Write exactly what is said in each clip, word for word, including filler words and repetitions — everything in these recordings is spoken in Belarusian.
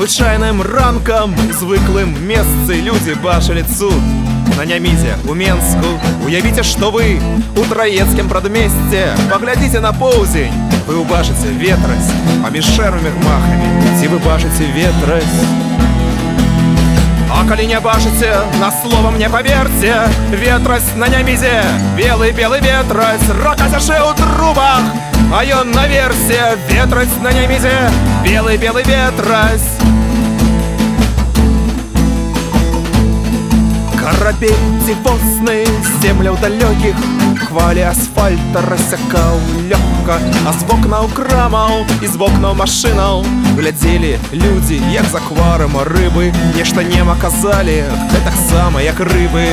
Звичайним ранком, звиклим месцы люди бачили цуд. На Нямізе, у Менску, уявіце, што вы у Траецкім прадмесце. Паглядзіце на поўдзень, вы убачыце ветразь паміж шэрымі гмахамі. Ці вы бачыце ветразь? А калі не бачыце, на слова мне паверце, ветразь на Нямізе, белы-белы ветразь, рака цяшэ ў трубах, а ён наверсе, ветразь на Нямізе, белы-белы ветразь. Карабель дзівосны, земляў далёкіх, хвалі асфальта рассякаў лёгка, а з вокнаў крамаў і з вокнаў машынаў глядзелі людзі, як з акварыума рыбы. Нешта нема казалі, гэтаксама, як рыбы.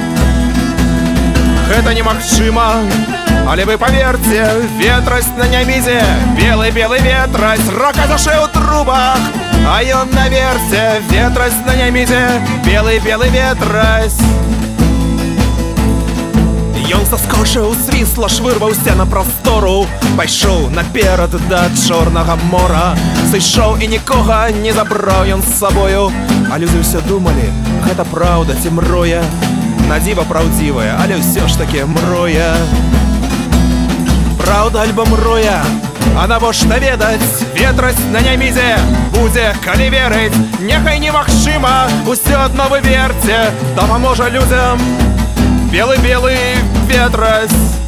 Гэта немагчыма, але вы паверце, ветразь на Нямізе, белы-белы ветразь, рака цяшэ ў трубах, а ён наверсе, ветразь на Нямізе, белы-белы ветразь. Ён саскочыў, свісла, швырваўся на прастору, пайшоў наперад да Чорнага мора. Сышоў і нікога не забраў ён з сабою, а людзі ўсё думалі, гэта праўда ці мроя. Надзіва праўдзівая, але ўсё ж такі мроя. Праўда альбо мроя? А навошта ведаць, ветразь на Нямізе будзе, калі верыць. Няхай немагчыма, усё адно вы верце, дапаможа людзям белы-белы ветразь.